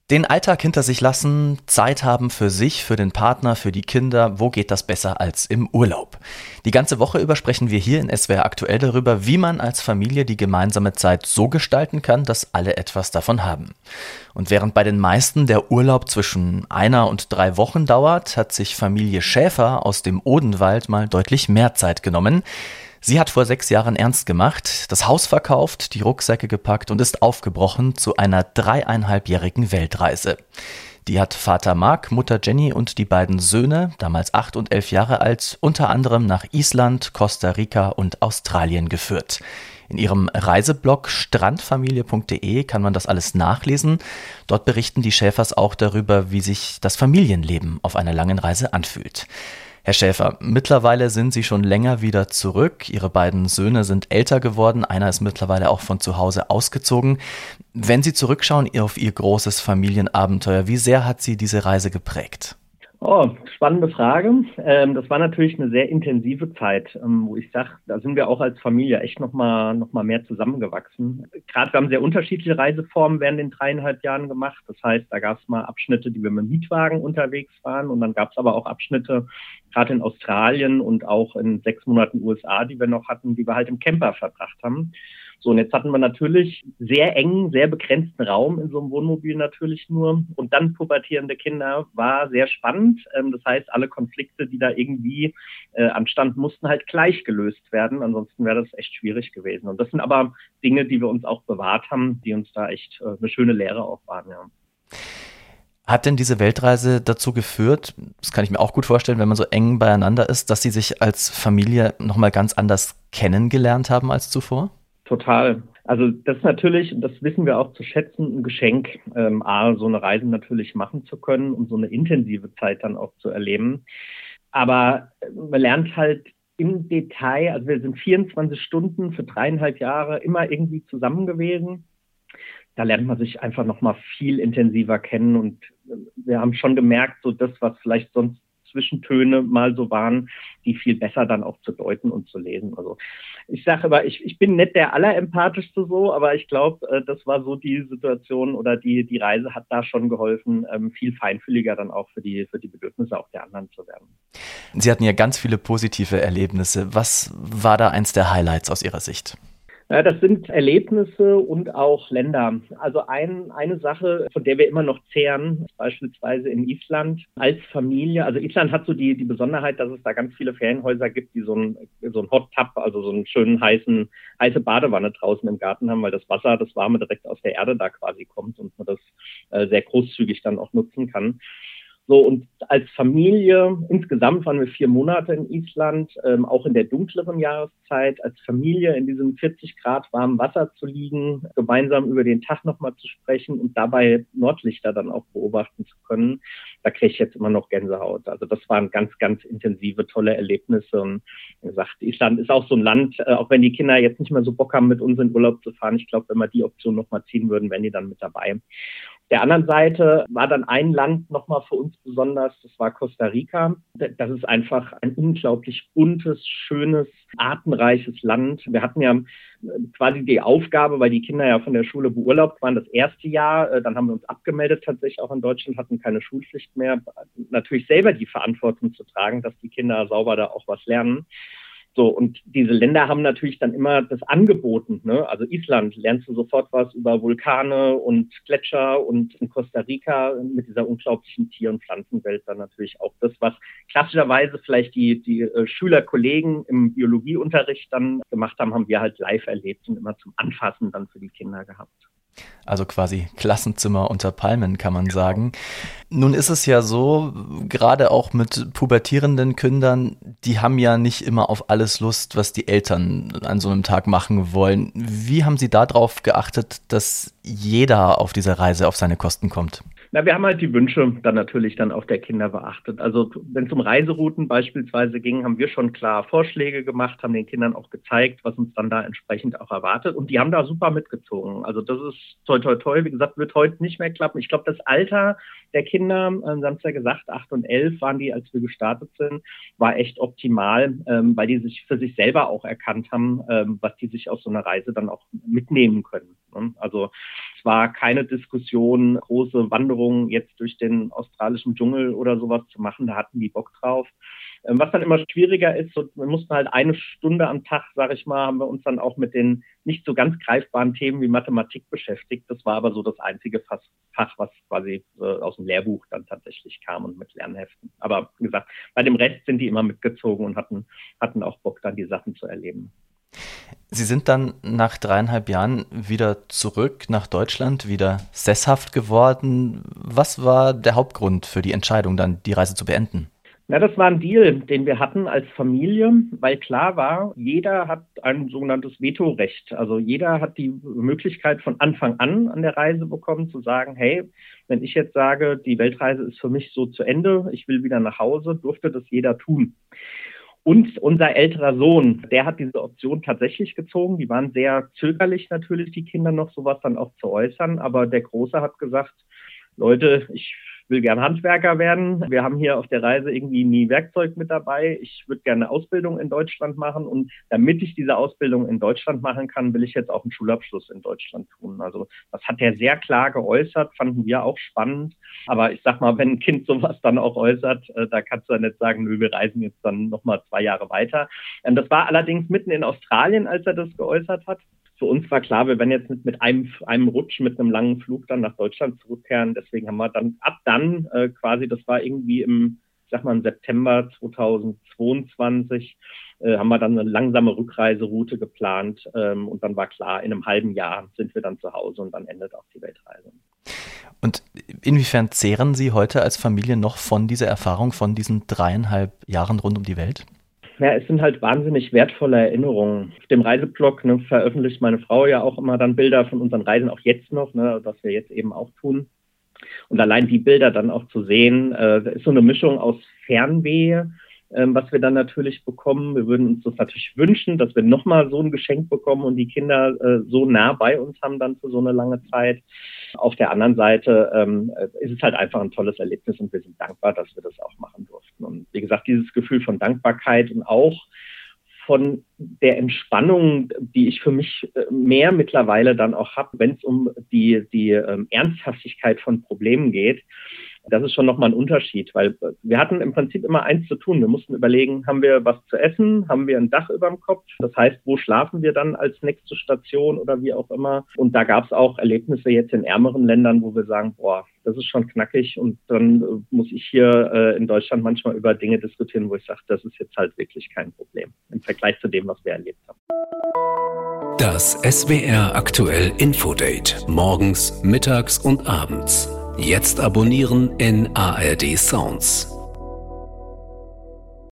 Den Alltag hinter sich lassen, Zeit haben für sich, für den Partner, für die Kinder, wo geht das besser als im Urlaub? Die ganze Woche über sprechen wir hier in SWR aktuell darüber, wie man als Familie die gemeinsame Zeit so gestalten kann, dass alle etwas davon haben. Und während bei den meisten der Urlaub zwischen 1 und 3 Wochen dauert, hat sich Familie Schäfer aus dem Odenwald mal deutlich mehr Zeit genommen. Sie hat vor 6 Jahren ernst gemacht, das Haus verkauft, die Rucksäcke gepackt und ist aufgebrochen zu einer 3,5-jährigen Weltreise. Die hat Vater Marc, Mutter Jenny und die beiden Söhne, damals 8 und 11 Jahre alt, unter anderem nach Island, Costa Rica und Australien geführt. In ihrem Reiseblog strandfamilie.de kann man das alles nachlesen. Dort berichten die Schäfers auch darüber, wie sich das Familienleben auf einer langen Reise anfühlt. Herr Schäfer, mittlerweile sind Sie schon länger wieder zurück. Ihre beiden Söhne sind älter geworden. Einer ist mittlerweile auch von zu Hause ausgezogen. Wenn Sie zurückschauen auf Ihr großes Familienabenteuer, wie sehr hat Sie diese Reise geprägt? Oh, spannende Frage. Das war natürlich eine sehr intensive Zeit, wo ich sage, da sind wir auch als Familie echt noch mal mehr zusammengewachsen. Gerade wir haben sehr unterschiedliche Reiseformen während den 3,5 Jahren gemacht. Das heißt, da gab es mal Abschnitte, die wir mit dem Mietwagen unterwegs waren, und dann gab es aber auch Abschnitte, gerade in Australien und auch in 6 Monaten USA, die wir noch hatten, die wir halt im Camper verbracht haben. So, und jetzt hatten wir natürlich sehr engen, sehr begrenzten Raum in so einem Wohnmobil natürlich nur. Und dann pubertierende Kinder war sehr spannend. Das heißt, alle Konflikte, die da irgendwie anstanden, mussten halt gleich gelöst werden. Ansonsten wäre das echt schwierig gewesen. Und das sind aber Dinge, die wir uns auch bewahrt haben, die uns da echt eine schöne Lehre auch waren, ja. Hat denn diese Weltreise dazu geführt, das kann ich mir auch gut vorstellen, wenn man so eng beieinander ist, dass Sie sich als Familie nochmal ganz anders kennengelernt haben als zuvor? Total. Also das ist natürlich, und das wissen wir auch zu schätzen, ein Geschenk, so eine Reise natürlich machen zu können und so eine intensive Zeit dann auch zu erleben. Aber man lernt halt im Detail, also wir sind 24 Stunden für 3,5 Jahre immer irgendwie zusammen gewesen. Da lernt man sich einfach nochmal viel intensiver kennen, und wir haben schon gemerkt, so das, was vielleicht sonst Zwischentöne mal so waren, die viel besser dann auch zu deuten und zu lesen. Also ich sage aber, ich bin nicht der allerempathischste so, aber ich glaube, das war so die Situation, oder die Reise hat da schon geholfen, viel feinfühliger dann auch für die Bedürfnisse auch der anderen zu werden. Sie hatten ja ganz viele positive Erlebnisse. Was war da eins der Highlights aus Ihrer Sicht? Ja, das sind Erlebnisse und auch Länder. Also eine Sache, von der wir immer noch zehren, beispielsweise in Island als Familie. Also Island hat so die Besonderheit, dass es da ganz viele Ferienhäuser gibt, die so ein Hot Tub, also so einen schönen heiße Badewanne draußen im Garten haben, weil das Wasser, das Warme direkt aus der Erde da quasi kommt und man das sehr großzügig dann auch nutzen kann. So, und als Familie, insgesamt waren wir 4 Monate in Island, auch in der dunkleren Jahreszeit, als Familie in diesem 40 Grad warmen Wasser zu liegen, gemeinsam über den Tag nochmal zu sprechen und dabei Nordlichter dann auch beobachten zu können, da kriege ich jetzt immer noch Gänsehaut. Also das waren ganz, ganz intensive, tolle Erlebnisse. Und wie gesagt, Island ist auch so ein Land, auch wenn die Kinder jetzt nicht mehr so Bock haben, mit uns in Urlaub zu fahren, ich glaube, wenn wir die Option nochmal ziehen würden, wären die dann mit dabei. Der anderen Seite war dann ein Land nochmal für uns besonders, das war Costa Rica. Das ist einfach ein unglaublich buntes, schönes, artenreiches Land. Wir hatten ja quasi die Aufgabe, weil die Kinder ja von der Schule beurlaubt waren, das erste Jahr, dann haben wir uns abgemeldet tatsächlich auch in Deutschland, hatten keine Schulpflicht mehr, natürlich selber die Verantwortung zu tragen, dass die Kinder sauber da auch was lernen. So, und diese Länder haben natürlich dann immer das angeboten, ne? Also Island lernst du sofort was über Vulkane und Gletscher, und in Costa Rica mit dieser unglaublichen Tier- und Pflanzenwelt dann natürlich auch das, was klassischerweise vielleicht die Schülerkollegen im Biologieunterricht dann gemacht haben, haben wir halt live erlebt und immer zum Anfassen dann für die Kinder gehabt. Also quasi Klassenzimmer unter Palmen, kann man sagen. Nun ist es ja so, gerade auch mit pubertierenden Kindern, die haben ja nicht immer auf alles Lust, was die Eltern an so einem Tag machen wollen. Wie haben Sie darauf geachtet, dass jeder auf dieser Reise auf seine Kosten kommt? Na, wir haben halt die Wünsche dann natürlich dann auch der Kinder beachtet. Also wenn es um Reiserouten beispielsweise ging, haben wir schon klar Vorschläge gemacht, haben den Kindern auch gezeigt, was uns dann da entsprechend auch erwartet. Und die haben da super mitgezogen. Also das ist toi, toi, toi. Wie gesagt, wird heute nicht mehr klappen. Ich glaube, das Alter der Kinder, Sie haben es ja gesagt, 8 und 11 waren die, als wir gestartet sind, war echt optimal, weil die sich für sich selber auch erkannt haben, was die sich aus so einer Reise dann auch mitnehmen können. Also es war keine Diskussion, große Wanderungen jetzt durch den australischen Dschungel oder sowas zu machen. Da hatten die Bock drauf. Was dann immer schwieriger ist, so, wir mussten halt 1 Stunde am Tag, sage ich mal, haben wir uns dann auch mit den nicht so ganz greifbaren Themen wie Mathematik beschäftigt. Das war aber so das einzige Fach, was quasi aus dem Lehrbuch dann tatsächlich kam und mit Lernheften. Aber wie gesagt, bei dem Rest sind die immer mitgezogen und hatten auch Bock, dann die Sachen zu erleben. Sie sind dann nach 3,5 Jahren wieder zurück nach Deutschland, wieder sesshaft geworden. Was war der Hauptgrund für die Entscheidung, dann die Reise zu beenden? Na, das war ein Deal, den wir hatten als Familie, weil klar war, jeder hat ein sogenanntes Vetorecht. Also jeder hat die Möglichkeit von Anfang an der Reise bekommen, zu sagen, hey, wenn ich jetzt sage, die Weltreise ist für mich so zu Ende, ich will wieder nach Hause, durfte das jeder tun. Und unser älterer Sohn, der hat diese Option tatsächlich gezogen. Die waren sehr zögerlich natürlich, die Kinder noch sowas dann auch zu äußern. Aber der Große hat gesagt, Leute, ich will gern Handwerker werden. Wir haben hier auf der Reise irgendwie nie Werkzeug mit dabei. Ich würde gerne eine Ausbildung in Deutschland machen. Und damit ich diese Ausbildung in Deutschland machen kann, will ich jetzt auch einen Schulabschluss in Deutschland tun. Also das hat er sehr klar geäußert, fanden wir auch spannend. Aber ich sag mal, wenn ein Kind sowas dann auch äußert, da kannst du ja nicht sagen, nö, wir reisen jetzt dann nochmal 2 Jahre weiter. Das war allerdings mitten in Australien, als er das geäußert hat. Für uns war klar, wir werden jetzt mit einem Rutsch, mit einem langen Flug dann nach Deutschland zurückkehren. Deswegen haben wir dann quasi, das war irgendwie im September 2022, haben wir dann eine langsame Rückreiseroute geplant. Und dann war klar, in einem halben Jahr sind wir dann zu Hause und dann endet auch die Weltreise. Und inwiefern zehren Sie heute als Familie noch von dieser Erfahrung, von diesen 3,5 Jahren rund um die Welt? Ja, es sind halt wahnsinnig wertvolle Erinnerungen. Auf dem Reiseblog veröffentlicht meine Frau ja auch immer dann Bilder von unseren Reisen, auch jetzt noch, was wir jetzt eben auch tun. Und allein die Bilder dann auch zu sehen, ist so eine Mischung aus Fernweh, was wir dann natürlich bekommen. Wir würden uns das natürlich wünschen, dass wir nochmal so ein Geschenk bekommen und die Kinder so nah bei uns haben dann für so eine lange Zeit. Auf der anderen Seite ist es halt einfach ein tolles Erlebnis und wir sind dankbar, dass wir das auch machen durften. Und wie gesagt, dieses Gefühl von Dankbarkeit und auch von der Entspannung, die ich für mich mehr mittlerweile dann auch habe, wenn es um die Ernsthaftigkeit von Problemen geht. Das ist schon nochmal ein Unterschied, weil wir hatten im Prinzip immer eins zu tun. Wir mussten überlegen, haben wir was zu essen? Haben wir ein Dach über dem Kopf? Das heißt, wo schlafen wir dann als nächste Station oder wie auch immer? Und da gab es auch Erlebnisse jetzt in ärmeren Ländern, wo wir sagen, boah, das ist schon knackig. Und dann muss ich hier in Deutschland manchmal über Dinge diskutieren, wo ich sage, das ist jetzt halt wirklich kein Problem im Vergleich zu dem, was wir erlebt haben. Das SWR aktuell Infodate. Morgens, mittags und abends. Jetzt abonnieren in ARD Sounds.